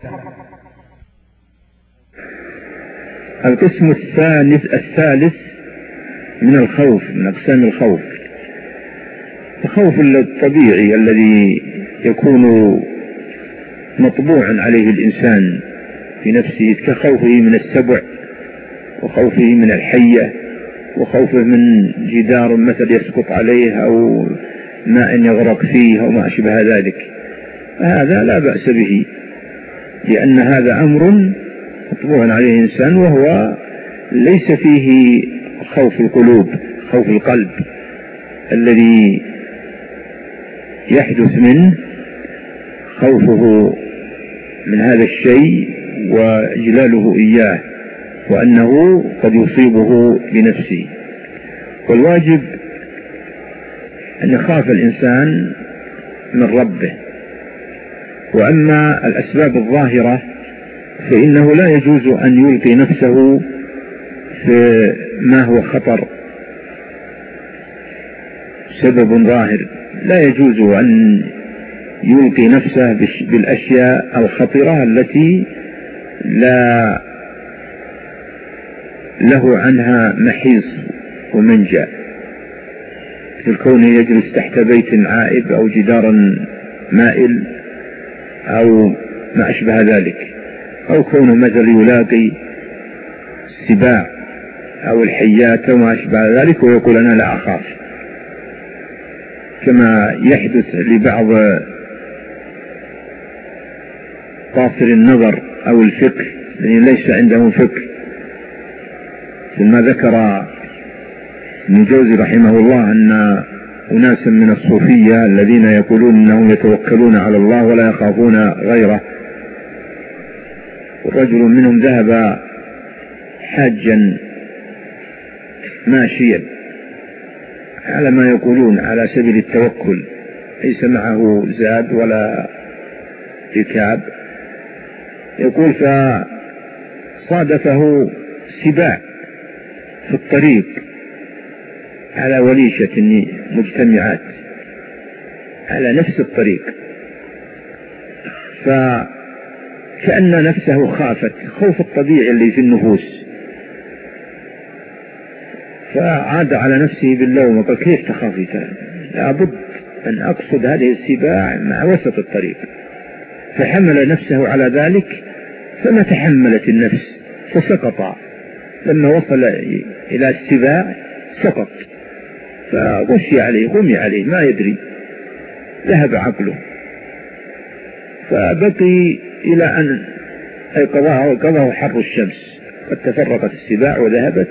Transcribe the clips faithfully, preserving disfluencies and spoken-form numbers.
القسم الثالث الثالث من الخوف، من أقسام الخوف، الخوف الطبيعي الذي يكون مطبوعا عليه الإنسان في نفسه، كخوفه من السبع، وخوفه من الحية، وخوفه من جدار مثل يسقط عليه، أو ماء يغرق فيه، أو ما أشبه ذلك. هذا لا بأس به، لأن هذا أمر مطبوع عليه الإنسان، وهو ليس فيه خوف القلوب، خوف القلب الذي يحدث منه خوفه من هذا الشيء وإجلاله إياه، وأنه قد يصيبه بنفسه. والواجب أن يخاف الإنسان من ربه. وأما الأسباب الظاهرة فإنه لا يجوز أن يلقي نفسه في ما هو خطر، سبب ظاهر، لا يجوز أن يلقي نفسه بالأشياء الخطرة التي لا له عنها محيص ومنجا، في الكون يجلس تحت بيت عائب أو جدار مائل أو ما أشبه ذلك، أو كونه مثل يلاقي السباع أو الحيات وما أشبه ذلك ويقول أنا لا أخاف، كما يحدث لبعض قاصر النظر أو الفقه الذين ليس عندهم فقه، ثم ذكر ابن جوزي رحمه الله أن أناسا من الصوفية الذين يقولون أنهم يتوكلون على الله ولا يخافون غيره، ورجل منهم ذهب حاجا ماشيا على ما يقولون على سبيل التوكل، ليس معه زاد ولا ركاب، يقول فصادفه سباع في الطريق على وليشة مجتمعات على نفس الطريق، فكأن نفسه خافت خوف الطبيعي اللي في النفوس، فعاد على نفسه باللوم وقال كيف تخافي؟ لابد أن أقصد هذه السباع مع وسط الطريق، فحمل نفسه على ذلك فما تحملت النفس فسقط، لما وصل إلى السباع سقط، فغشي عليه غمي عليه ما يدري، ذهب عقله، فبقي إلى أن أيقظه وقضاه حر الشمس، قد تفرقت السباع وذهبت.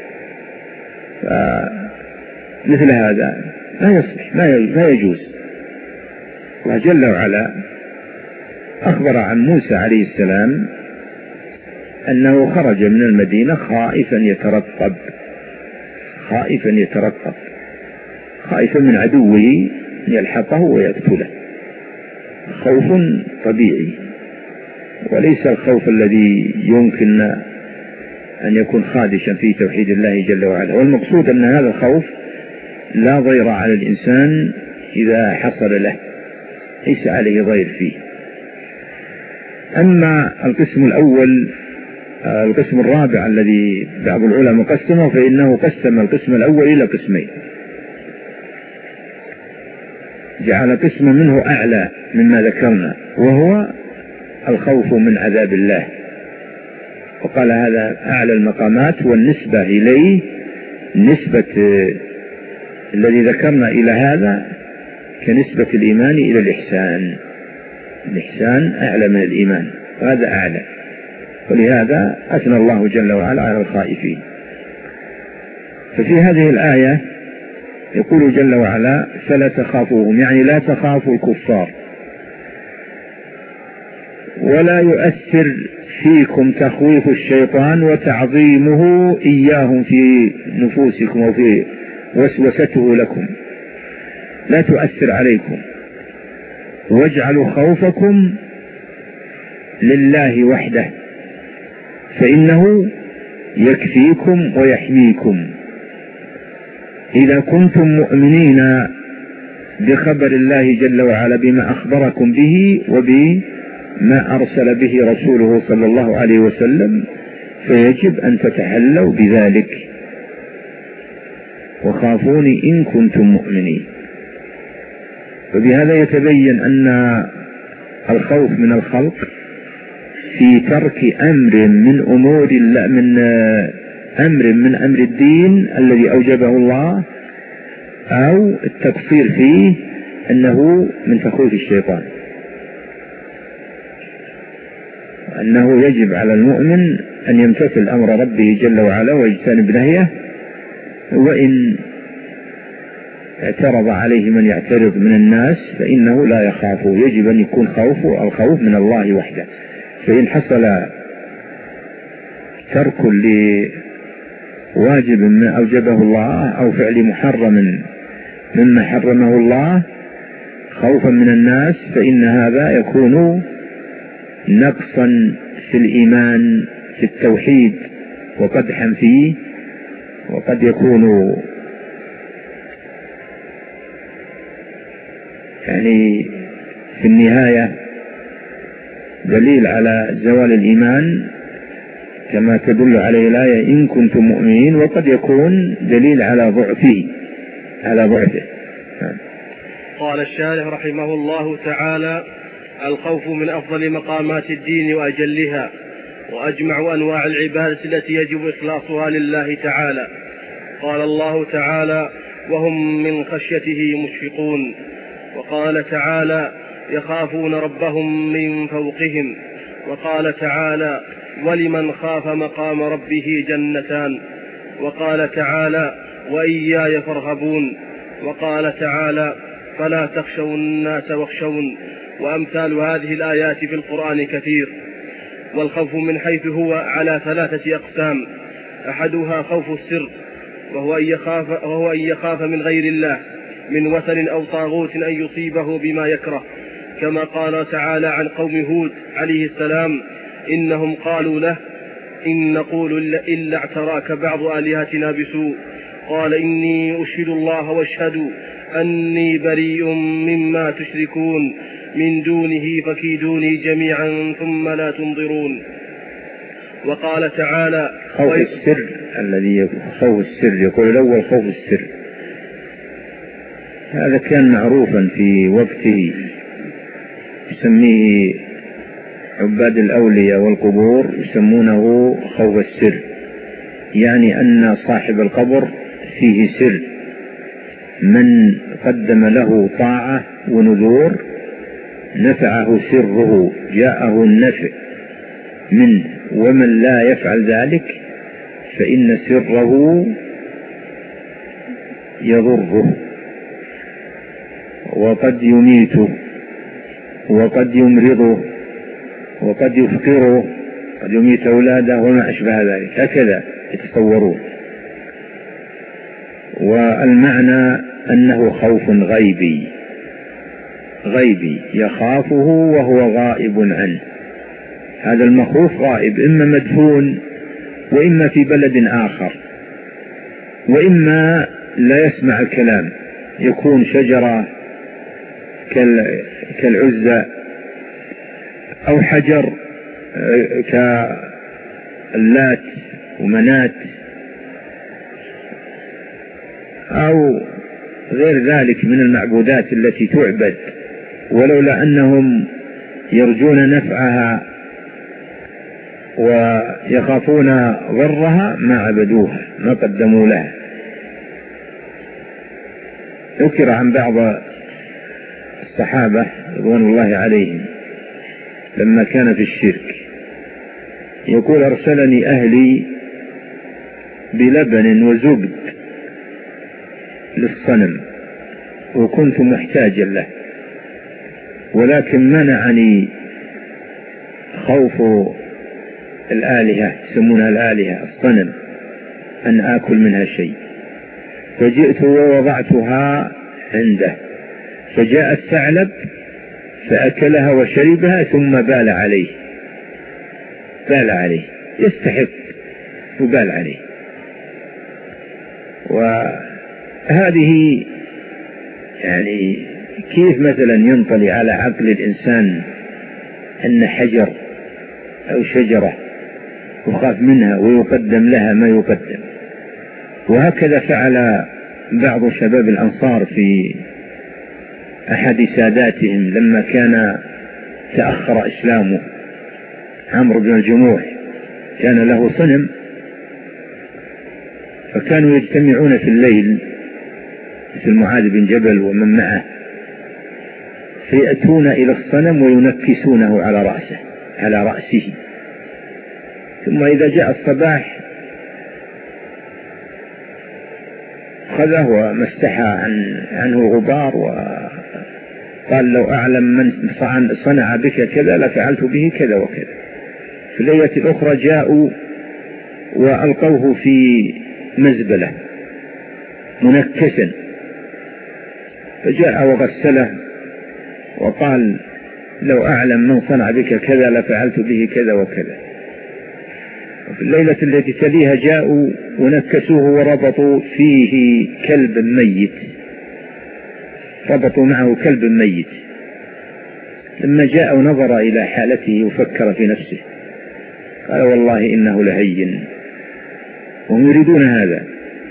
فمثل هذا لا يصلح، لا يجوز. الله جل وعلا أخبر عن موسى عليه السلام أنه خرج من المدينة خائفا يترقب، خائفا يترقب خائفا من عدوه يلحقه ويقتله، خوف طبيعي، وليس الخوف الذي يمكن أن يكون خادشا في توحيد الله جل وعلا. والمقصود أن هذا الخوف لا ضير على الإنسان إذا حصل له، ليس عليه ضير فيه. أما القسم الأول، القسم الرابع الذي بعض العلماء قسمه، فإنه قسم القسم الأول إلى قسمين، جعل قسم منه أعلى مما ذكرنا، وهو الخوف من عذاب الله، وقال هذا أعلى المقامات، والنسبة إليه نسبة الذي ذكرنا إلى هذا كنسبة الإيمان إلى الإحسان، الإحسان أعلى من الإيمان، وهذا أعلى، ولهذا أثنى الله جل وعلا على الخائفين. ففي هذه الآية يقول جل وعلا فلا تخافوهم، يعني لا تخافوا الكفار، ولا يؤثر فيكم تخويف الشيطان وتعظيمه إياهم في نفوسكم وفي وسوسته لكم، لا تؤثر عليكم، واجعلوا خوفكم لله وحده فإنه يكفيكم ويحميكم إذا كنتم مؤمنين بخبر الله جل وعلا بما أخبركم به ما أرسل به رسوله صلى الله عليه وسلم، فيجب أن تتحلوا بذلك. وخافوني إن كنتم مؤمنين. وبهذا يتبين أن الخوف من الخلق في ترك أمر من أمور الله، من أمر من أمر الدين الذي أوجبه الله، أو التقصير فيه، أنه من تخويف الشيطان، أنه يجب على المؤمن أن يمتثل أمر ربه جل وعلا ويجتنب نهيه، وإن اعترض عليه من يعترض من الناس فإنه لا يخافه. يجب أن يكون خوفه الخوف من الله وحده. فإن حصل ترك لواجب ما أوجبه الله أو فعل محرم مما حرمه الله خوفا من الناس، فإن هذا يكون نقصا في الإيمان في التوحيد وقدحا فيه، وقد يكون يعني في النهاية دليل على زوال الإيمان كما تدل عليه الآية إن كنتم مؤمنين، وقد يكون دليل على ضعفه على ضعفه. قال الشارح رحمه الله تعالى: الخوف من أفضل مقامات الدين وأجلها، وأجمع أنواع العبادة التي يجب إخلاصها لله تعالى. قال الله تعالى: وهم من خشيته مشفقون. وقال تعالى: يخافون ربهم من فوقهم. وقال تعالى: ولمن خاف مقام ربه جنتان. وقال تعالى: وإياي فارهبون. وقال تعالى: فلا تخشوا الناس واخشون. وأمثال هذه الآيات في القرآن كثير. والخوف من حيث هو على ثلاثة أقسام: أحدها خوف السر، وهو أن يخاف, وهو أن يخاف من غير الله من وثن أو طاغوت أن يصيبه بما يكره، كما قال تعالى عن قوم هود عليه السلام: إنهم قالوا له إن نقول إلا اعتراك بعض آلهتنا بسوء، قال إني أشهد الله واشهدوا أني بريء مما تشركون من دونه فكيدوني جميعا ثم لا تنظرون. وقال تعالى: خوف السر الذي خوف السر يقول الأول خوف السر، هذا كان معروفا في وقته، يسميه عباد الأولياء والقبور يسمونه خوف السر، يعني أن صاحب القبر فيه سر، من قدم له طاعة ونذور نفعه سره، جاءه النفع منه، ومن لا يفعل ذلك فإن سره يضره، وقد يميته، وقد يمرضه، وقد يفقره، قد يميت أولاده وما أشبه ذلك، هكذا يتصورون. والمعنى أنه خوف غيبي غيبي يخافه وهو غائب عنه. هذا المخوف غائب، إما مدفون وإما في بلد آخر، وإما لا يسمع الكلام، يكون شجرة كالعزة أو حجر كاللات ومنات أو غير ذلك من المعبودات التي تعبد، ولولا أنهم يرجون نفعها ويخافون ضرها ما عبدوها، ما قدموا لها. ذكر عن بعض الصحابة رضوان الله عليهم لما كان في الشرك يقول: أرسلني أهلي بلبن وزبد للصنم وكنت محتاجا له، ولكن منعني خوف الآلهة، يسمونها الآلهة الصنم، أن آكل منها شيء، فجئت ووضعتها عنده، فجاء الثعلب فأكلها وشربها ثم بال عليه بال عليه يستحق وبال عليه. وهذه يعني كيف مثلا ينطلي على عقل الإنسان أن حجر أو شجرة يخاف منها ويقدم لها ما يقدم. وهكذا فعل بعض شباب الأنصار في أحد ساداتهم لما كان تأخر إسلامه، عمرو بن الجموح كان له صنم، فكانوا يجتمعون في الليل مثل معاذ بن جبل ومن معه، فيأتون إلى الصنم وينكسونه على رأسه على رأسه ثم إذا جاء الصباح خذه ومسح عن عنه غبار وقال لو أعلم من صنع بك كذا لفعلت به كذا وكذا. في الليلة الأخرى جاءوا وألقوه في مزبلة منكسا، فجاء وغسله وقال لو أعلم من صنع بك كذا لفعلت به كذا وكذا. وفي الليلة التي تليها جاءوا ونكسوه وربطوا فيه كلب ميت، ربطوا معه كلب ميت. لما جاء ونظر إلى حالته وفكر في نفسه قال والله إنه لهين، وهم يريدون هذا.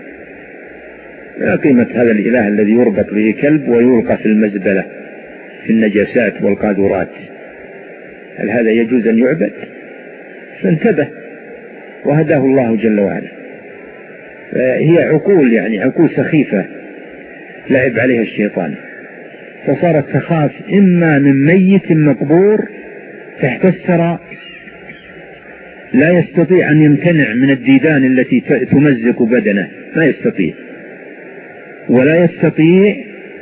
لا قيمة هذا الإله الذي يربط به كلب ويلقى في المزبلة في النجاسات والقاذورات، هل هذا يجوز أن يعبد؟ فانتبه وهداه الله جل وعلا. هي عقول يعني عقول سخيفة لعب عليها الشيطان، فصارت تخاف إما من ميت مقبور تحت الثرى لا يستطيع أن يمتنع من الديدان التي تمزق بدنه، ما يستطيع، ولا يستطيع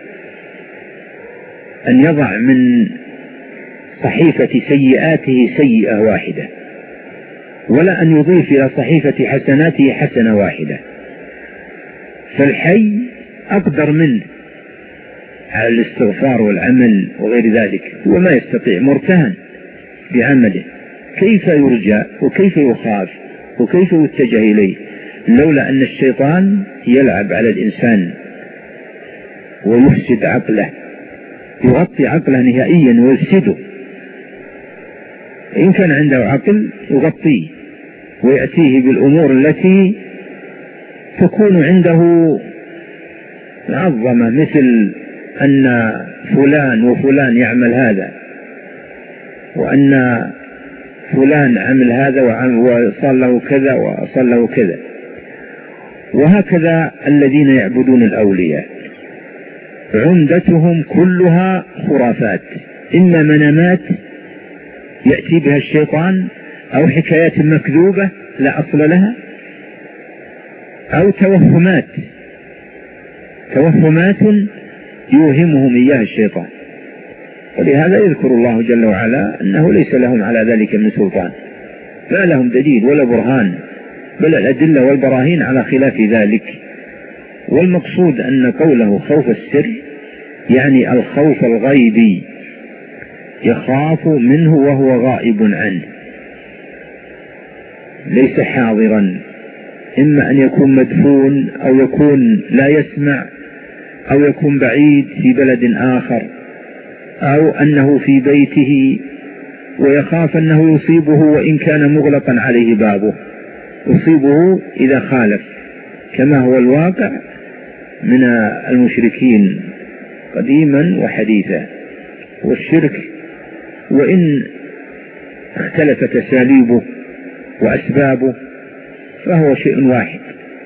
أن يضع من صحيفة سيئاته سيئة واحدة، ولا أن يضيف إلى صحيفة حسناته حسنة واحدة. فالحي أقدر منه على الاستغفار والعمل وغير ذلك، هو ما يستطيع، مرتهن بعمله، كيف يرجى وكيف يخاف وكيف يتجه إليه لولا أن الشيطان يلعب على الإنسان ويفسد عقله، يغطي عقله نهائيا ويفسده. إن كان عنده عقل يغطيه ويأتيه بالأمور التي تكون عنده معظمة، مثل أن فلان وفلان يعمل هذا، وأن فلان عمل هذا وصار له كذا وصار له كذا. وهكذا الذين يعبدون الأولياء عمدتهم كلها خرافات، إما منامات يأتي بها الشيطان، أو حكايات مكذوبة لا أصل لها، أو توهمات توهمات يوهمهم إياها الشيطان. ولهذا يذكر الله جل وعلا أنه ليس لهم على ذلك من سلطان، لا لهم دليل ولا برهان، بل الأدلة والبراهين على خلاف ذلك. والمقصود أن قوله خوف السر يعني الخوف الغيبي، يخاف منه وهو غائب عنه ليس حاضرا، إما أن يكون مدفون أو يكون لا يسمع أو يكون بعيد في بلد آخر، أو أنه في بيته ويخاف أنه يصيبه وإن كان مغلقا عليه بابه، يصيبه إذا خالف، كما هو الواقع من المشركين قديما وحديثا. والشرك وإن اختلفت أساليبه وأسبابه فهو شيء واحد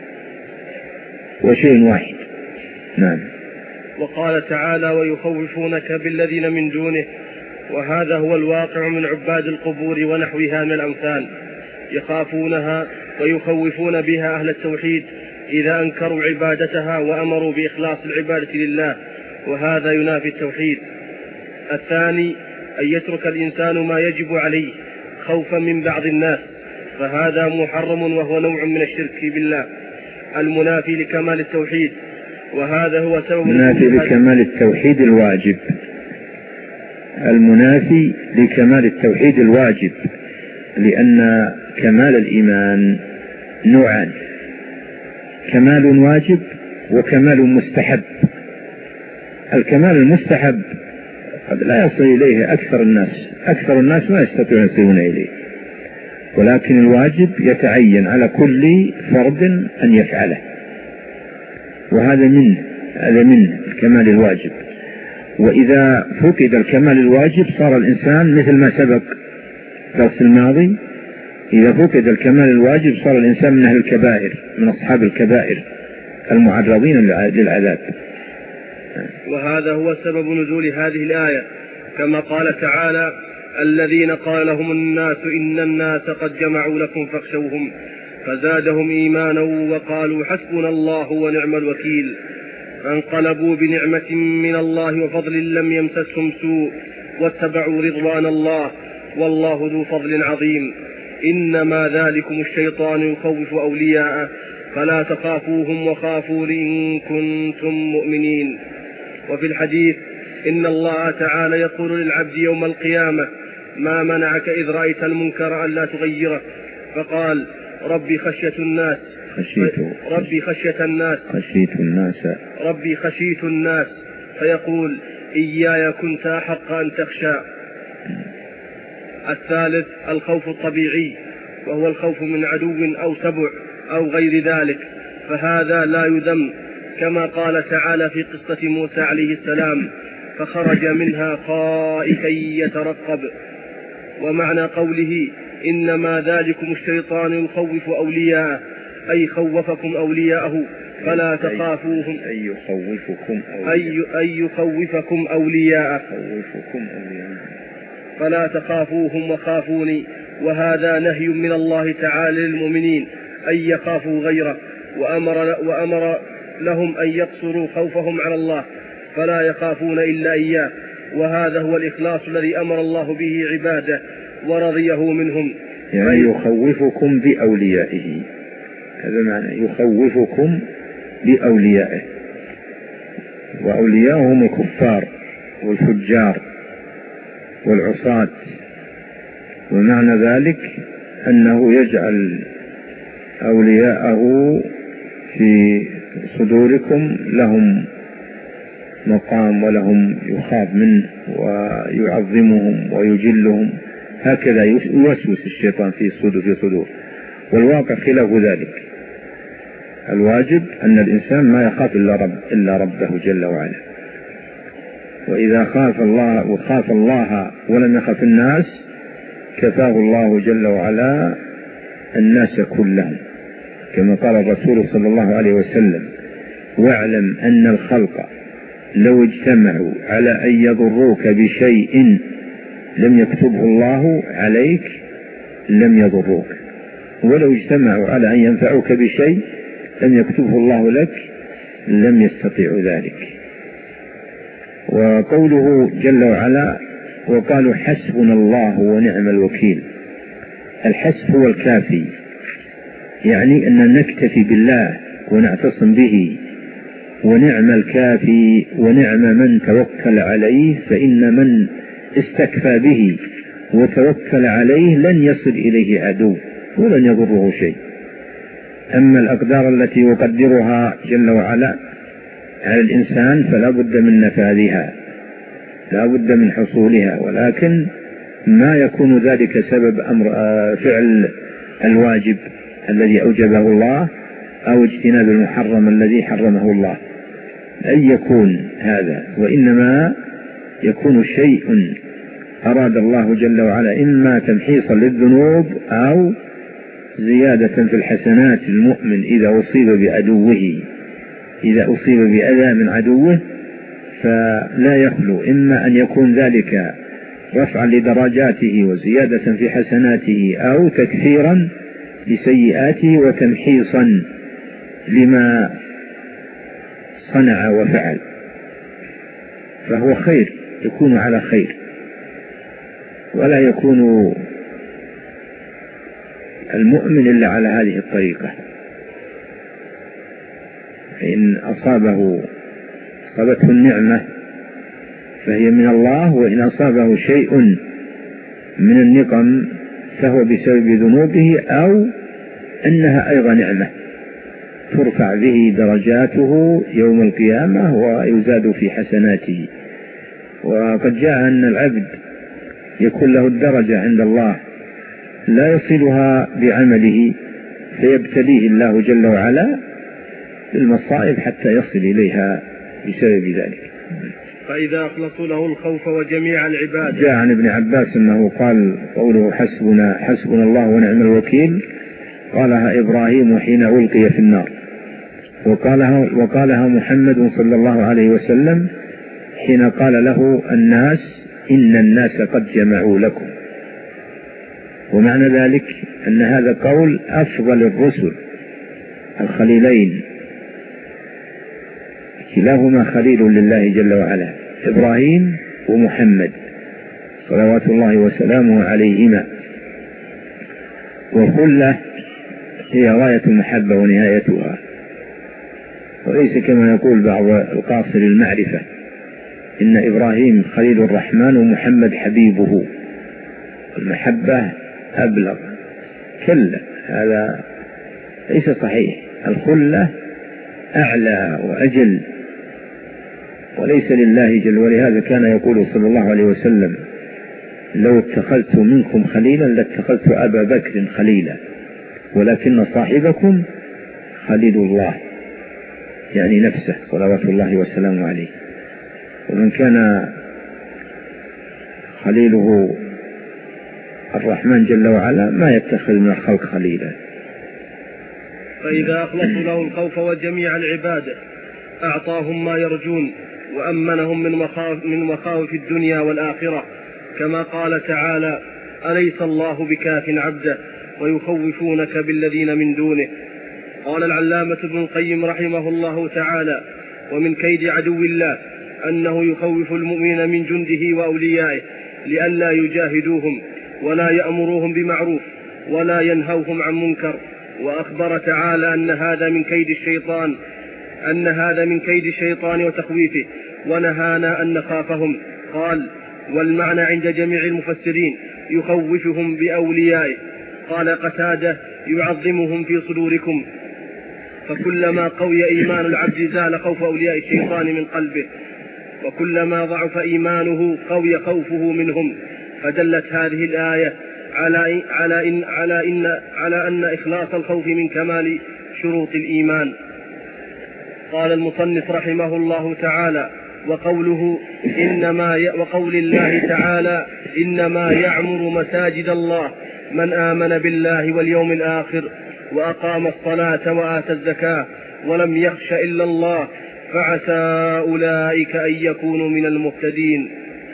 وشيء واحد. نعم. وقال تعالى ويخوفونك بالذين من دونه، وهذا هو الواقع من عباد القبور ونحوها من الأمثال، يخافونها ويخوفون بها أهل التوحيد إذا أنكروا عبادتها وأمروا بإخلاص العبادة لله، وهذا ينافي التوحيد. الثاني أن يترك الإنسان ما يجب عليه خوفا من بعض الناس، فهذا محرم وهو نوع من الشرك بالله المنافي لكمال التوحيد، وهذا هو سبب منافي لكمال التوحيد الواجب المنافي لكمال التوحيد الواجب لأن كمال الإيمان نوعان، كمال واجب وكمال مستحب. الكمال المستحب قد لا يصل إليه أكثر الناس أكثر الناس ما يستطيعون يصلون إليه، ولكن الواجب يتعين على كل فرد أن يفعله، وهذا منه هذا من كمال الواجب. وإذا فقد الكمال الواجب صار الإنسان مثل ما سبق درس الماضي، إذا فقد الكمال الواجب صار الإنسان من أهل الكبائر، من أصحاب الكبائر المعرضين للعذاب. وهذا هو سبب نزول هذه الآية، كما قال تعالى: الذين قال لهم الناس إن الناس قد جمعوا لكم فاخشوهم فزادهم إيمانا وقالوا حسبنا الله ونعم الوكيل، فانقلبوا بنعمة من الله وفضل لم يمسسهم سوء واتبعوا رضوان الله والله ذو فضل عظيم. إنما ذلكم الشيطان يخوف أولياءه فلا تخافوهم وخافون إن كنتم مؤمنين. وفي الحديث إن الله تعالى يقول للعبد يوم القيامة: ما منعك إذ رأيت المنكر ألا تغيره؟ فقال: ربي خشية الناس خشيت ربي خشية الناس خشيت الناس ربي خشيت الناس فيقول: إياي كنت أحق أن تخشى. الثالث الخوف الطبيعي، وهو الخوف من عدو أو سبع أو غير ذلك، فهذا لا يذم، كما قال تعالى في قصة موسى عليه السلام: فخرج منها خائفا يترقب. ومعنى قوله إنما ذلكم الشيطان يخوف أولياءه أي خوفكم أولياءه فلا تخافوهم أي يخوفكم أي يخوفكم أولياءه فلا تخافوهم وخافوني. وهذا نهي من الله تعالى للمؤمنين أن يخافوا غيره، وأمر, وأمر لهم أن يقصروا خوفهم على الله فلا يخافون إلا إياه، وهذا هو الإخلاص الذي أمر الله به عباده ورضيه منهم. يعني يخوفكم بأوليائه، هذا معنى يخوفكم بأوليائه، وأولياءهم الكفار والفجار والعصاة. ومعنى ذلك أنه يجعل أولياءه في صدوركم لهم مقام ولهم يخاف منه ويعظمهم ويجلهم، هكذا يوسوس الشيطان في صدور في صدور والواقع خلاف ذلك. الواجب أن الإنسان ما يخاف إلا رب إلا ربه جل وعلا، وإذا خاف الله وخاف الله ولم يخف الناس كفاه الله جل وعلا الناس كلهم، كما قال الرسول صلى الله عليه وسلم: واعلم أن الخلق لو اجتمعوا على أن يضروك بشيء لم يكتبه الله عليك لم يضروك، ولو اجتمعوا على أن ينفعوك بشيء لم يكتبه الله لك لم يستطيعوا ذلك. وقوله جل وعلا: وقالوا حسبنا الله ونعم الوكيل، الحسب هو الكافي، يعني أن نكتفي بالله ونعتصم به، ونعم الكافي ونعم من توكل عليه، فإن من استكفى به وتوكل عليه لن يصل إليه عدو ولن يضره شيء. أما الأقدار التي يقدرها جل وعلا على الإنسان فلا بد من نفاذها، لا بد من حصولها، ولكن ما يكون ذلك سبب أمر فعل الواجب الذي أوجبه الله أو اجتناب المحرم الذي حرمه الله، أن يكون هذا، وإنما يكون شيء أراد الله جل وعلا إما تمحيصا للذنوب أو زيادة في الحسنات المؤمن إذا أصيب بعدوه، إذا أصيب بأذى من عدوه فلا يخلو إما أن يكون ذلك رفعا لدرجاته وزيادة في حسناته أو تكثيرا لسيئاته وتمحيصا لما صنع وفعل، فهو خير، يكون على خير، ولا يكون المؤمن إلا على هذه الطريقة. إن أصابه أصابته النعمة فهي من الله، وإن أصابه شيء من النقم فهو بسبب ذنوبه أو أنها أيضا نعمة ترفع به درجاته يوم القيامة ويزاد في حسناته. وقد جاء أن العبد يكون له الدرجة عند الله لا يصلها بعمله، فيبتليه الله جل وعلا بالمصائب حتى يصل إليها بسبب ذلك. فإذا أخلصوا له الخوف وجميع العباد. جاء عن ابن عباس أنه قال قوله حسبنا حسبنا الله ونعم الوكيل قالها إبراهيم حين ألقي في النار، وقالها, وقالها محمد صلى الله عليه وسلم حين قال له الناس إن الناس قد جمعوا لكم. ومعنى ذلك أن هذا قول أفضل الرسل الخليلين، كلاهما خليل لله جل وعلا، إبراهيم ومحمد صلوات الله وسلامه عليهما. وخلة هي غاية المحبة ونهايتها، وليس كما يقول بعض القاصر المعرفة إن إبراهيم خليل الرحمن ومحمد حبيبه، المحبة أبلغ. كلا، هذا ليس صحيح. الخلة أعلى وأجل وليس لله جل، ولهذا كان يقول صلى الله عليه وسلم لو اتخذت منكم خليلا لاتخذت أبا بكر خليلا ولكن صاحبكم خليل الله، يعني نفسه صلوات الله وسلامه عليه. ومن كان خليله الرحمن جل وعلا ما يتخذ من الخلق خليلا. فإذا أخلصوا له الخوف وجميع العباد أعطاهم ما يرجون وأمنهم من مخاوف, من مخاوف الدنيا والآخرة، كما قال تعالى أليس الله بكاف عبده ويخوفونك بالذين من دونه. قال العلامة ابن القيم رحمه الله تعالى ومن كيد عدو الله أنه يخوف المؤمن من جنده وأوليائه لئلا يجاهدوهم ولا يأمروهم بمعروف ولا ينهوهم عن منكر. وأخبر تعالى أن هذا من كيد الشيطان أن هذا من كيد الشيطان وتخويفه، ونهانا أن نخافهم. قال والمعنى عند جميع المفسرين يخوفهم بأوليائه. قال قتادة يعظمهم في صدوركم، فكلما قوي إيمان العبد زال خوف أولياء الشيطان من قلبه، وكلما ضعف إيمانه قوي خوفه منهم. فدلت هذه الآية على على إن على إن على أن إخلاص الخوف من كمال شروط الإيمان. قال المصنف رحمه الله تعالى وقوله إنما ي... وقول الله تعالى إنما يعمر مساجد الله من آمن بالله واليوم الآخر وأقام الصلاة وآتى الزكاة ولم يخش إلا الله فعسى أولئك أن يكونوا من المهتدين.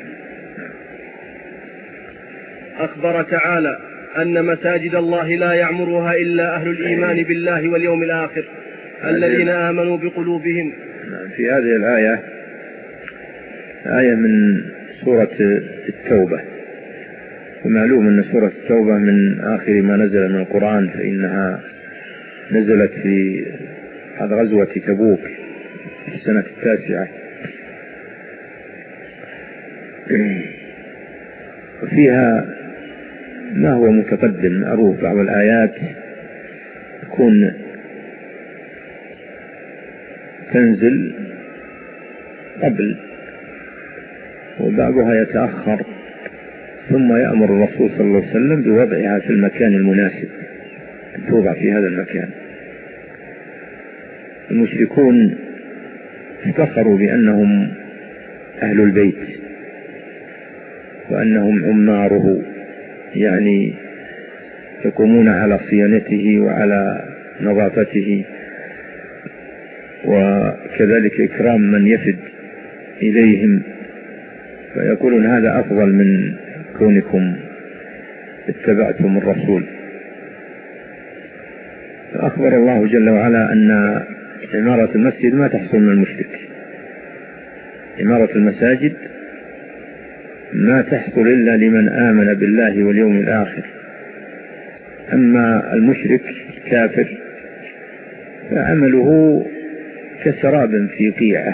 أخبر تعالى أن مساجد الله لا يعمرها إلا أهل الإيمان بالله واليوم الآخر الذين آمنوا بقلوبهم. في هذه الآية آية من سورة التوبة، ومعلوم أن سورة التوبة من آخر ما نزل من القرآن، فإنها نزلت في هذا غزوة تبوك في السنة التاسعة. وفيها ما هو متقدم معروف، بعض الآيات تكون تنزل قبل وبعضها يتأخر، ثم يأمر الرسول صلى الله عليه وسلم بوضعها في المكان المناسب أن توضع في هذا المكان. المشركون افتخروا بأنهم أهل البيت وأنهم عماره، يعني يقومون على صيانته وعلى نظافته، وكذلك إكرام من يفد إليهم، فيقولون هذا أفضل من كونكم اتبعتم الرسول. فأخبر الله جل وعلا أن عمارة المسجد ما تحصل من المشرك، عمارة المساجد ما تحصل إلا لمن آمن بالله واليوم الآخر. أما المشرك الكافر فعمله كسراب في قيعة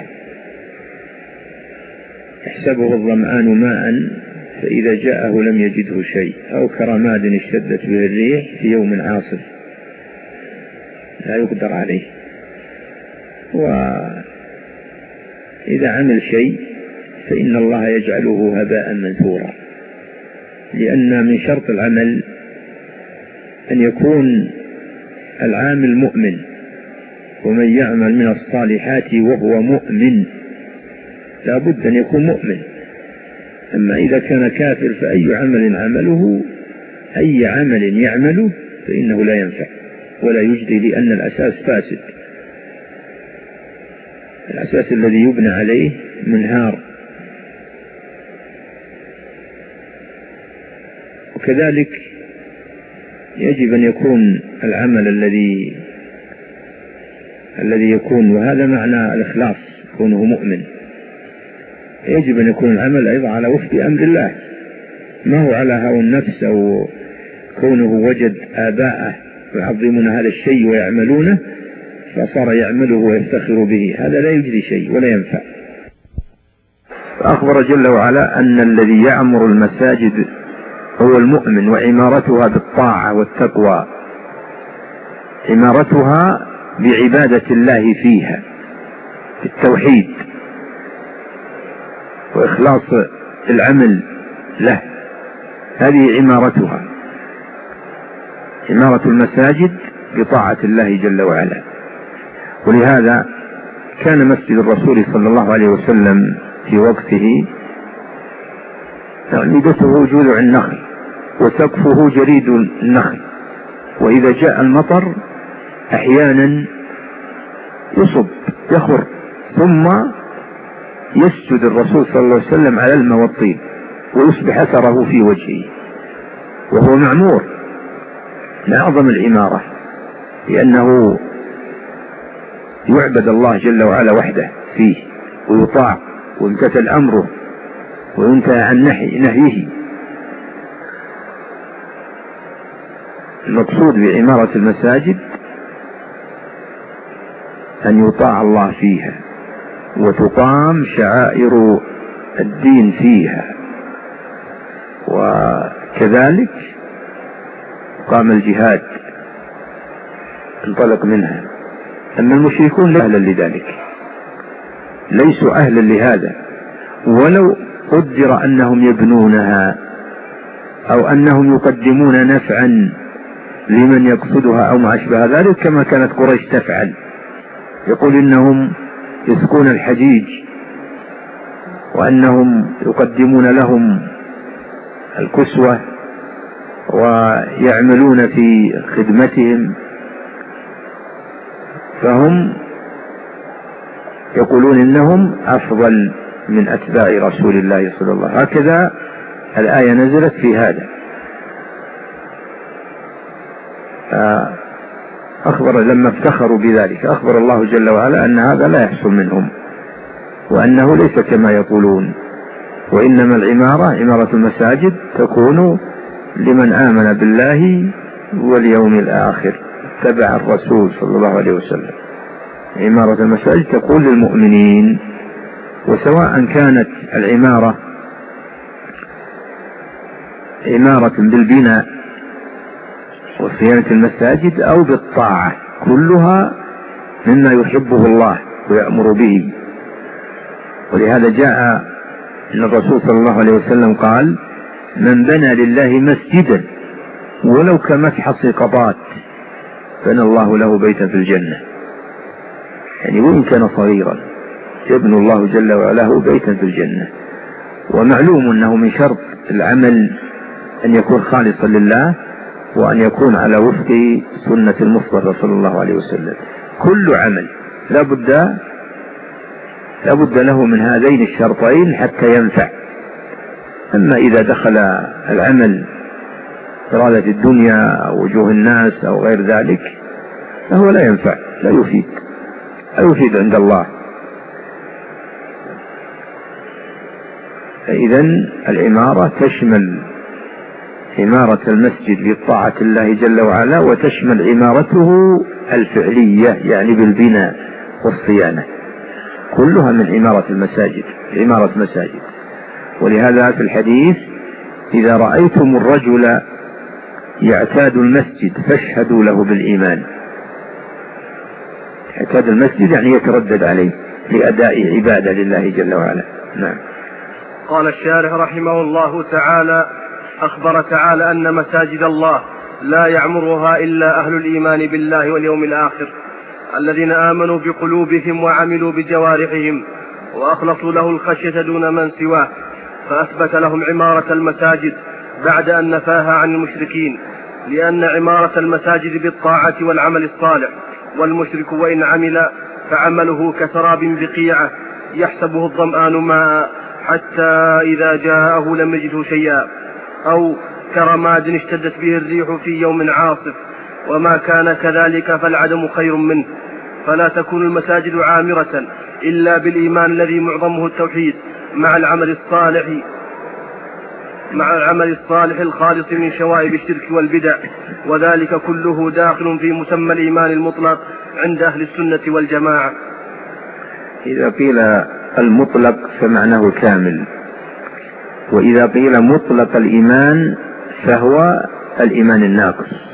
يحسبه الظمآن ماء فإذا جاءه لم يجده شيء، أو كرماد اشتدت به الريح في يوم عاصف لا يقدر عليه. وإذا عمل شيء فإن الله يجعله هباء منثورا، لأن من شرط العمل أن يكون العامل مؤمن، ومن يعمل من الصالحات وهو مؤمن لا بد أن يكون مؤمن. أما إذا كان كافر فأي عمل عمله أي عمل يعمله فإنه لا ينفع ولا يجدي، لأن الأساس فاسد، الأساس الذي يبنى عليه منهار. وكذلك يجب أن يكون العمل الذي الذي يكون، وهذا معنى الإخلاص كونه مؤمن، يجب أن يكون العمل أيضا على وفق أمر الله، ما هو على هوى النفس أو كونه وجد آباءه يعظمون هذا الشيء ويعملونه فصار يعمله ويفتخر به، هذا لا يجري شيء ولا ينفع. فأخبر جل وعلا أن الذي يعمر المساجد هو المؤمن، وعمارتها بالطاعة والتقوى، عمارتها بعبادة الله فيها بالتوحيد وإخلاص العمل له، هذه عمارتها، عمارة المساجد بطاعة الله جل وعلا. ولهذا كان مسجد الرسول صلى الله عليه وسلم في وقته أعمدته جذع النخل وسقفه جريد النخل، وإذا جاء المطر أحيانا يصب يخر، ثم يسجد الرسول صلى الله عليه وسلم على الماء والطين ويصبح أثره في وجهه وهو معمور لأعظم العمارة، لأنه يعبد الله جل وعلا وحده فيه ويطاع ويمتثل أمره وينتهى عن نهيه. المقصود بعمارة المساجد أن يطاع الله فيها وتقام شعائر الدين فيها، وكذلك قام الجهاد انطلق منها. أما المشركون لا أهلا لذلك، ليسوا أهلا لهذا، ولو قدر أنهم يبنونها أو أنهم يقدمون نفعا لمن يقصدها أو ما أشبه ذلك كما كانت قريش تفعل، يقول إنهم يسقون الحجيج وأنهم يقدمون لهم الكسوة ويعملون في خدمتهم، فهم يقولون إنهم أفضل من أتباع رسول الله صلى الله عليه وسلم. هكذا الآية نزلت في هذا. أخبر لما افتخروا بذلك أخبر الله جل وعلا أن هذا لا يحصل منهم، وأنه ليس كما يقولون، وإنما العمارة عمارة المساجد تكون لمن آمن بالله واليوم الآخر اتبع الرسول صلى الله عليه وسلم. عمارة المساجد تكون للمؤمنين، وسواء كانت العمارة عمارة بالبناء وصيانة المساجد أو بالطاعة، كلها مما يحبه الله ويأمر به. ولهذا جاء أن الرسول صلى الله عليه وسلم قال: من بنى لله مسجدا ولو كمفحص قطات بنى الله له بيتا في الجنة. يعني وإن كان صغيرا يبني الله جل وعلا بيتا في الجنة. ومعلوم أنه من شرط العمل أن يكون خالصا لله، وأن يكون على وفق سنة المصطفى صلى الله عليه وسلم. كل عمل لا بد لا بد له من هذين الشرطين حتى ينفع. أما إذا دخل العمل إرادة الدنيا أو وجوه الناس أو غير ذلك فهو لا ينفع، لا يفيد لا يفيد عند الله. فإذن العمارة تشمل عمارة المسجد بطاعة الله جل وعلا، وتشمل عمارته الفعلية يعني بالبناء والصيانة، كلها من عمارة المساجد عمارة مساجد. ولهذا في الحديث: إذا رأيتم الرجل يعتاد المسجد فاشهدوا له بالإيمان. يعتاد المسجد يعني يتردد عليه لأداء عبادة لله جل وعلا. نعم. قال الشارح رحمه الله تعالى: أخبر تعالى أن مساجد الله لا يعمرها إلا أهل الإيمان بالله واليوم الآخر الذين آمنوا بقلوبهم وعملوا بجوارحهم وأخلصوا له الخشية دون من سواه، فأثبت لهم عمارة المساجد بعد أن نفاها عن المشركين، لأن عمارة المساجد بالطاعة والعمل الصالح، والمشرك وإن عمل فعمله كسراب بقيعة يحسبه الظمآن ماء حتى إذا جاءه لم يجده شيئا، أو كرماد اشتدت به الريح في يوم عاصف، وما كان كذلك فالعدم خير منه. فلا تكون المساجد عامرة إلا بالإيمان الذي معظمه التوحيد مع العمل الصالح مع العمل الصالح الخالص من شوائب الشرك والبدع، وذلك كله داخل في مسمى الإيمان المطلق عند أهل السنة والجماعة. إذا قيل المطلق فمعناه كامل، وإذا قيل مطلق الإيمان فهو الإيمان الناقص.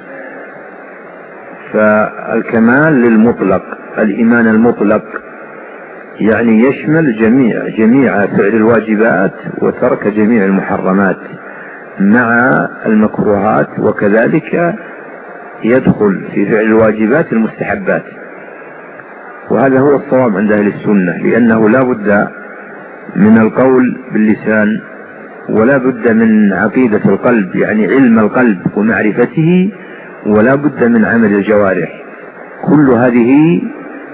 فالكمال للمطلق، الإيمان المطلق يعني يشمل جميع جميع فعل الواجبات وترك جميع المحرمات مع المكروهات، وكذلك يدخل في فعل الواجبات المستحبات. وهذا هو الصواب عند أهل السنة، لأنه لا بد من القول باللسان، ولا بد من عقيدة القلب يعني علم القلب ومعرفته، ولا بد من عمل الجوارح. كل هذه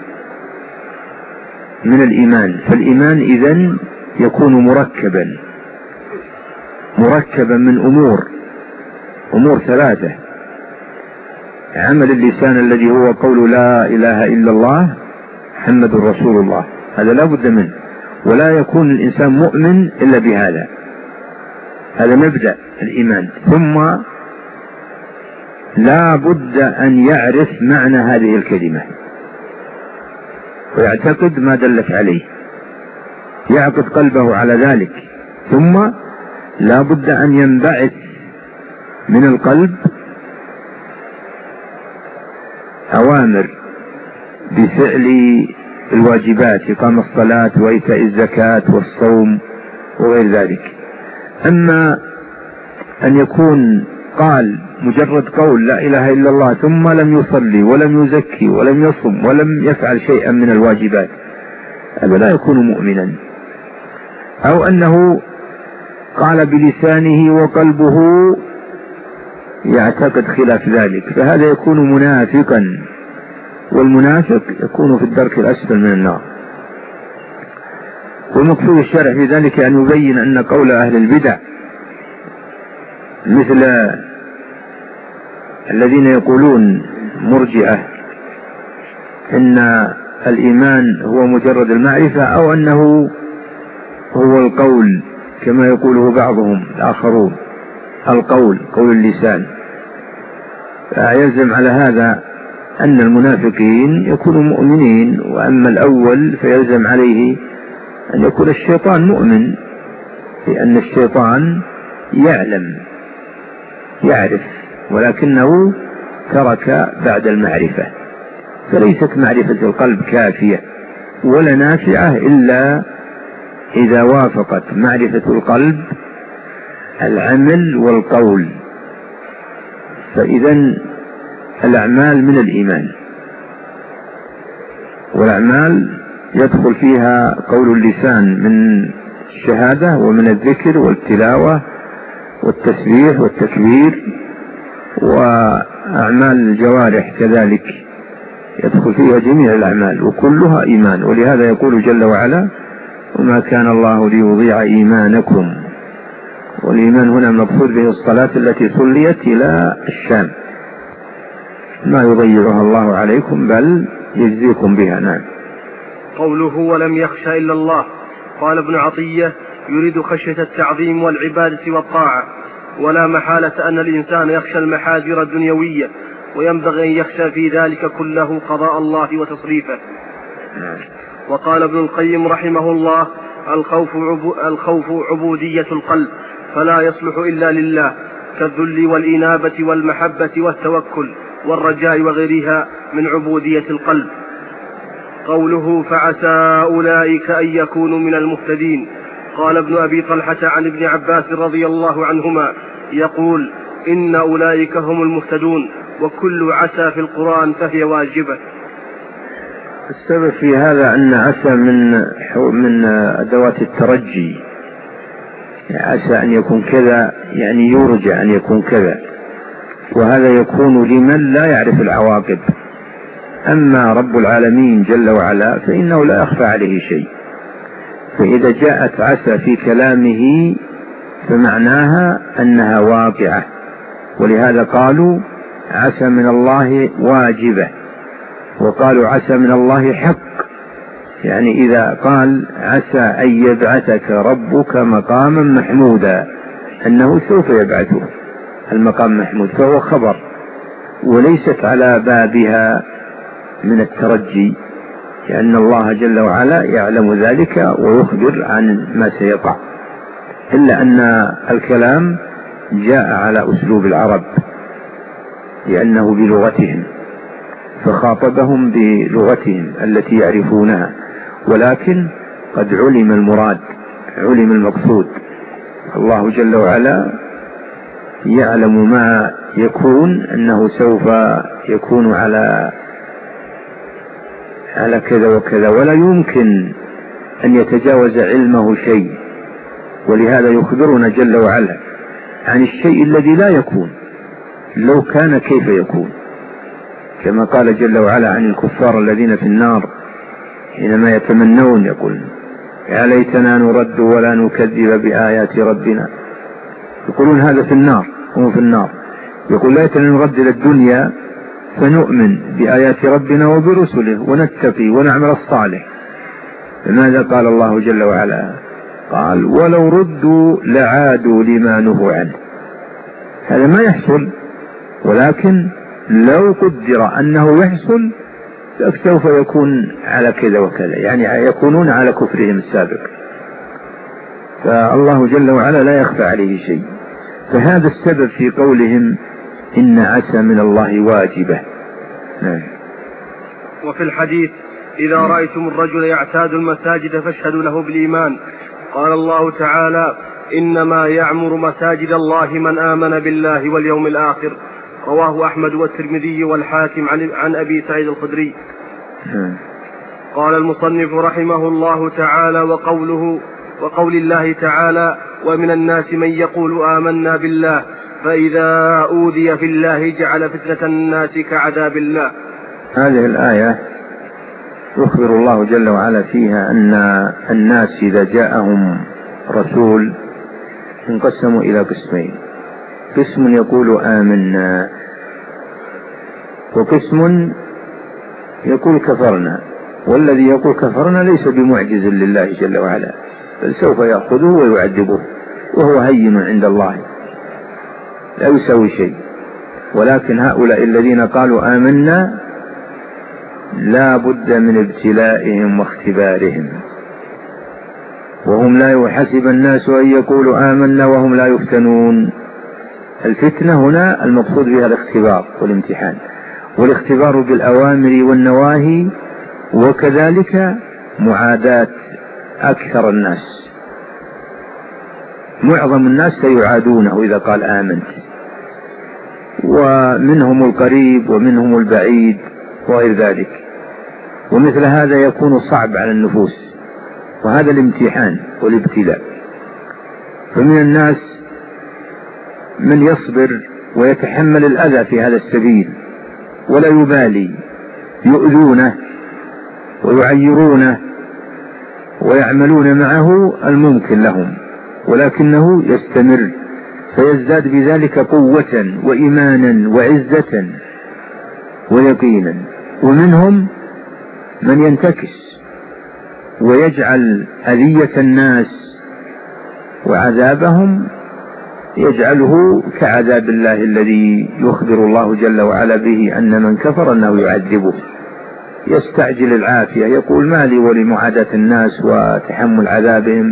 من الإيمان. فالإيمان إذن يكون مركبا مركبا من أمور أمور ثلاثة: عمل اللسان الذي هو قول لا إله إلا الله محمد رسول الله، هذا لا بد منه، ولا يكون الإنسان مؤمن إلا بهذا، هذا مبدأ الإيمان. ثم لا بد أن يعرف معنى هذه الكلمة ويعتقد ما دلت عليه، يعقد قلبه على ذلك. ثم لا بد أن ينبعث من القلب أوامر بفعل الواجبات، إقام الصلاة وإيتاء الزكاة والصوم وغير ذلك. أما أن يكون قال مجرد قول لا إله إلا الله ثم لم يصلي ولم يزكي ولم يصم ولم يفعل شيئا من الواجبات، هذا لا يكون مؤمنا. أو أنه قال بلسانه وقلبه يعتقد خلاف ذلك، فهذا يكون منافقا، والمنافق يكون في الدرك الأسفل من النار. والمقصود الشرع في ذلك أن يبين أن قول أهل البدع مثل الذين يقولون مرجئة إن الإيمان هو مجرد المعرفة، أو أنه هو القول كما يقوله بعضهم الآخرون، القول قول اللسان، فيلزم على هذا أن المنافقين يكونوا مؤمنين، وأما الأول فيلزم عليه أن يكون الشيطان مؤمن، لأن الشيطان يعلم يعرف ولكنه ترك بعد المعرفة، فليست معرفة القلب كافية ولا نافعة إلا إذا وافقت معرفة القلب العمل والقول. فإذا الأعمال من الإيمان، والأعمال يدخل فيها قول اللسان من الشهادة ومن الذكر والتلاوة والتسبيح والتكبير، وأعمال الجوارح كذلك يدخل فيها جميع الأعمال وكلها إيمان. ولهذا يقول جل وعلا: وما كان الله ليضيع إيمانكم. والإيمان هنا المقصود به الصلاة التي صليت إلى الشام، ما يضيعها الله عليكم بل يجزيكم بها. نعم. قوله ولم يخش إلا الله، قال ابن عطية: يريد خشية التعظيم والعبادة والطاعة، ولا محالة أن الإنسان يخشى المحاذر الدنيوية، وينبغي أن يخشى في ذلك كله قضاء الله وتصريفه. وقال ابن القيم رحمه الله: الخوف, عبو الخوف عبودية القلب، فلا يصلح إلا لله، كالذل والإنابة والمحبة والتوكل والرجاء وغيرها من عبودية القلب. قوله فعسى أولئك أن يكونوا من المهتدين، قال ابن أبي طلحة عن ابن عباس رضي الله عنهما: يقول إن أولئك هم المهتدون، وكل عسى في القرآن فهي واجبة. السبب في هذا أن عسى من من أدوات الترجي، عسى أن يكون كذا، يعني يرجى أن يكون كذا، وهذا يكون لمن لا يعرف العواقب. أما رب العالمين جل وعلا فإنه لا يخفى عليه شيء، فإذا جاءت عسى في كلامه فمعناها أنها واقعة، ولهذا قالوا عسى من الله واجبة، وقالوا عسى من الله حق. يعني إذا قال عسى أن يبعثك ربك مقاما محمودا، أنه سوف يبعثه المقام محمود، فهو خبر، وليست على بابها من الترجي، لأن الله جل وعلا يعلم ذلك ويخبر عن ما سيقع، إلا أن الكلام جاء على أسلوب العرب لأنه بلغتهم، فخاطبهم بلغتهم التي يعرفونها، ولكن قد علم المراد، علم المقصود. الله جل وعلا يعلم ما يكون، أنه سوف يكون على على كذا وكذا، ولا يمكن أن يتجاوز علمه شيء، ولهذا يخبرنا جل وعلا عن الشيء الذي لا يكون، لو كان كيف يكون، كما قال جل وعلا عن الكفار الذين في النار حينما يتمنون يقول يا ليتنا نرد ولا نكذب بآيات ربنا، يقولون هذا في النار، هم في النار، يقول ليتنا نرد إلى الدنيا فنؤمن بآيات ربنا وبرسله ونتقي ونعمل الصالح. لماذا قال الله جل وعلا؟ قال ولو ردوا لعادوا لما نهوا عنه. هذا ما يحصل، ولكن لو قدر أنه يحصل سوف يكون على كذا وكذا، يعني يكونون على كفرهم السابق، فالله جل وعلا لا يخفى عليه شيء. فهذا السبب في قولهم إن عسى من الله واجبة. نعم. وفي الحديث إذا رأيتم الرجل يعتاد المساجد فاشهدوا له بالإيمان. قال الله تعالى إنما يعمر مساجد الله من آمن بالله واليوم الآخر. رواه أحمد والترمذي والحاكم عن, عن أبي سعيد الخدري. قال المصنف رحمه الله تعالى وقوله وقول الله تعالى ومن الناس من يقول آمنا بالله فإذا أوذي في الله جعل فتنة الناس كعذاب الله. هذه الآية يخبر الله جل وعلا فيها أن الناس إذا جاءهم رسول انقسموا إلى قسمين، قسم يقول آمنا وقسم يقول كفرنا، والذي يقول كفرنا ليس بمعجز لله جل وعلا، بل سوف يأخذه ويعذبه وهو هين عند الله لا يسوي شيء. ولكن هؤلاء الذين قالوا آمنا لا بد من ابتلائهم واختبارهم، وهم لا يحسب الناس أن يقولوا آمنا وهم لا يفتنون. الفتنة هنا المقصود بها الاختبار والامتحان، والاختبار بالأوامر والنواهي، وكذلك معاداة أكثر الناس. معظم الناس سيعادونه إذا قال آمنت، ومنهم القريب ومنهم البعيد وغير ذلك، ومثل هذا يكون صعب على النفوس، وهذا الامتحان والابتلاء. فمن الناس من يصبر ويتحمل الأذى في هذا السبيل ولا يبالي، يؤذونه ويعيرونه ويعملون معه الممكن لهم، ولكنه يستمر فيزداد بذلك قوة وإيمانا وعزة ويقينا. ومنهم من ينتكس ويجعل أذية الناس وعذابهم يجعله كعذاب الله الذي يخبر الله جل وعلا به أن من كفر أنه يعذبه، يستعجل العافية، يقول ما لي ولمعاداة الناس وتحمل عذابهم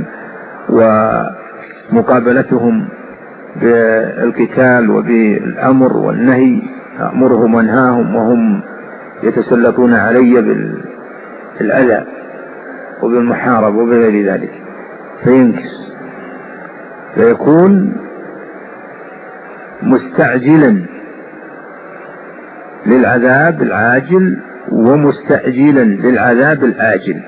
ومقابلتهم بالقتال وبالأمر والنهي، أأمرهم وانهاهم وهم يتسلطون علي بالأذى وبالمحارب وبغير ذلك، فينكس، فيكون مستعجلا للعذاب العاجل ومستعجلا للعذاب الآجل.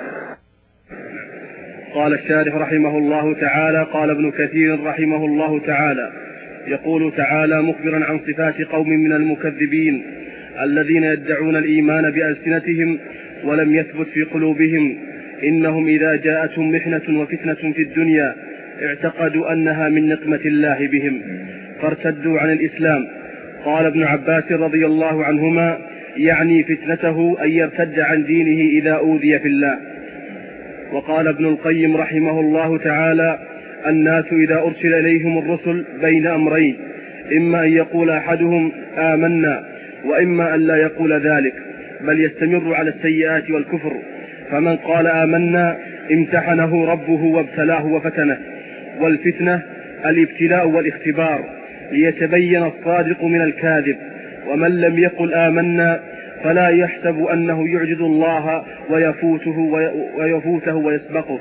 قال الشارح رحمه الله تعالى: قال ابن كثير رحمه الله تعالى: يقول تعالى مخبرا عن صفات قوم من المكذبين الذين يدعون الإيمان بألسنتهم ولم يثبت في قلوبهم: إنهم إذا جاءتهم محنة وفتنة في الدنيا اعتقدوا أنها من نقمة الله بهم فارتدوا عن الإسلام. قال ابن عباس رضي الله عنهما: يعني فتنته أن يرتد عن دينه إذا أوذي في الله. وقال ابن القيم رحمه الله تعالى: الناس إذا أرسل إليهم الرسل بين أمرين: إما أن يقول أحدهم آمنا، وإما أن لا يقول ذلك بل يستمر على السيئات والكفر. فمن قال آمنا امتحنه ربه وابتلاه وفتنه. والفتنة الابتلاء والاختبار ليتبين الصادق من الكاذب. ومن لم يقل آمنا فلا يحسب أنه يعجز الله ويفوته ويفوته ويسبقه.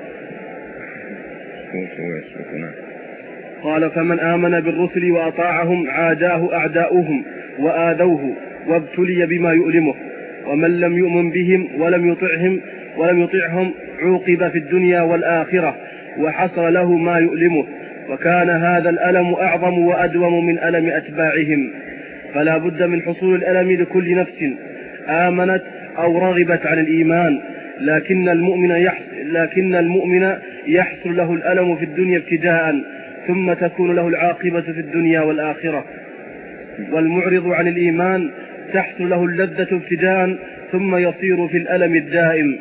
قال: فمن آمن بالرسل وأطاعهم عاداه أعداؤهم وآذوه وابتلي بما يؤلمه. ومن لم يؤمن بهم ولم يطعهم ولم يطعهم عوقب في الدنيا والآخرة وحصل له ما يؤلمه، وكان هذا الألم أعظم وأدوم من ألم أتباعهم. فلا بد من حصول الألم لكل نفس آمنت أو رغبت عن الإيمان، لكن المؤمن يحصل, لكن المؤمن يحصل له الألم في الدنيا ابتداء، ثم تكون له العاقبة في الدنيا والآخرة. والمعرض عن الإيمان تحصل له اللذة ابتداء، ثم يصير في الألم الدائم.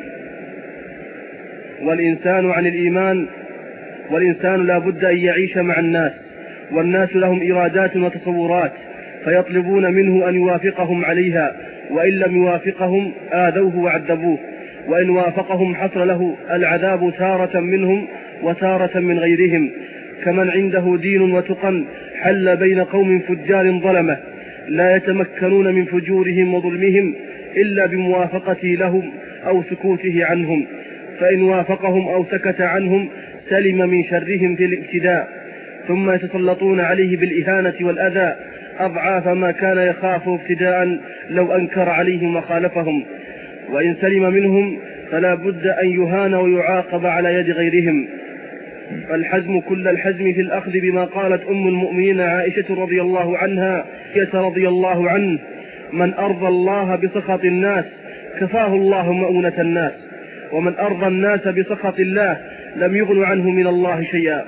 والإنسان عن الإيمان والإنسان لا بد أن يعيش مع الناس، والناس لهم إرادات وتصورات، فيطلبون منه أن يوافقهم عليها، وإن لم يوافقهم آذوه وعذبوه، وإن وافقهم حصل له العذاب تارة منهم وتارة من غيرهم. كمن عنده دين وتقى حل بين قوم فجار ظلمة لا يتمكنون من فجورهم وظلمهم إلا بموافقته لهم أو سكوته عنهم، فإن وافقهم أو سكت عنهم سلم من شرهم في الابتداء، ثم يتسلطون عليه بالإهانة والأذى أضعاف ما كان يخافه ابتداء لو أنكر عليهم وخالفهم. وإن سلم منهم فلا بد أن يهان ويعاقب على يد غيرهم. فالحزم كل الحزم في الأخذ بما قالت أم المؤمنين عائشة رضي الله عنها رضي الله عنه: من أرضى الله بسخط الناس كفاه الله مؤونة الناس، ومن أرضى الناس بسخط الله لم يغن عنه من الله شيئا.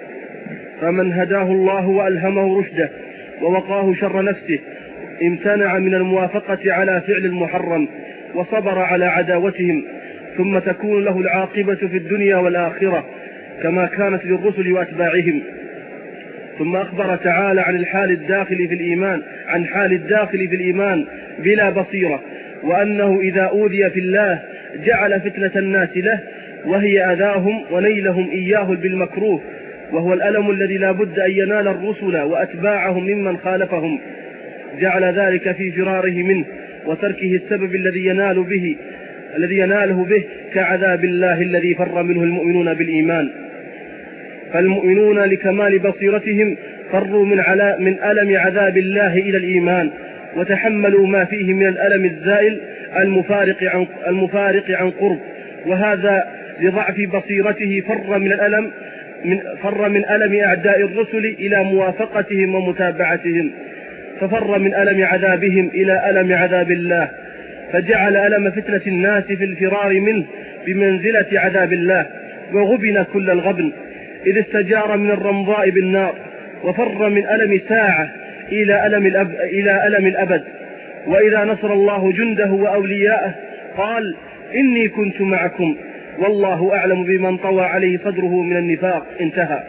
فمن هداه الله وألهمه رشده ووقاه شر نفسه امتنع من الموافقة على فعل المحرم وصبر على عداوتهم، ثم تكون له العاقبة في الدنيا والآخرة كما كانت للرسل وأتباعهم. ثم أخبر تعالى عن الحال الداخل في الإيمان عن حال الداخل في الإيمان بلا بصيرة، وأنه إذا أوذي في الله جعل فتنة الناس له، وهي أذاهم ونيلهم إياه بالمكروه، وهو الألم الذي لا بد أن ينال الرسل وأتباعهم ممن خالفهم. جعل ذلك في فراره منه وتركه السبب الذي ينال به الذي يناله به كعذاب الله الذي فر منه المؤمنون بالإيمان. فالمؤمنون لكمال بصيرتهم فروا من, على من ألم عذاب الله إلى الإيمان، وتحملوا ما فيه من الألم الزائل المفارق عن, المفارق عن قرب، وهذا لضعف بصيرته فر من الألم من فر من ألم أعداء الرسل إلى موافقتهم ومتابعتهم، ففر من ألم عذابهم إلى ألم عذاب الله، فجعل ألم فتنة الناس في الفرار منه بمنزلة عذاب الله، وغبن كل الغبن، إذ استجار من الرمضاء بالنار، وفر من ألم ساعة إلى ألم الأب إلى ألم الأبد. وإذا نصر الله جنده وأولياءه قال: إني كنت معكم والله أعلم بمن طوى عليه صدره من النفاق. انتهى.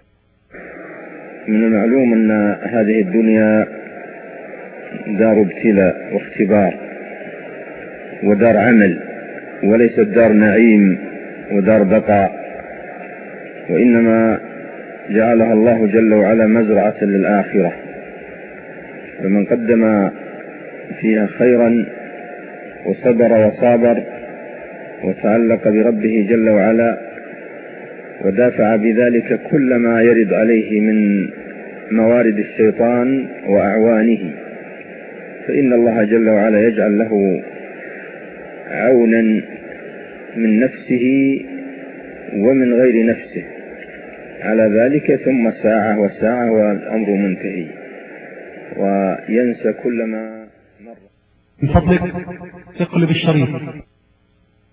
من المعلوم أن هذه الدنيا دار ابتلاء واختبار ودار عمل، وليست دار نعيم ودار بقاء، وإنما جعلها الله جل وعلا مزرعة للآخرة، فمن قدم فيها خيرا وصبر وصابر وتعلق بربه جل وعلا ودافع بذلك كل ما يرد عليه من موارد الشيطان وأعوانه، فإن الله جل وعلا يجعل له عونا من نفسه ومن غير نفسه على ذلك، ثم ساعة وساعة والأمر منتهي وينسى كل ما مر. من فضلك اقلب الشريط.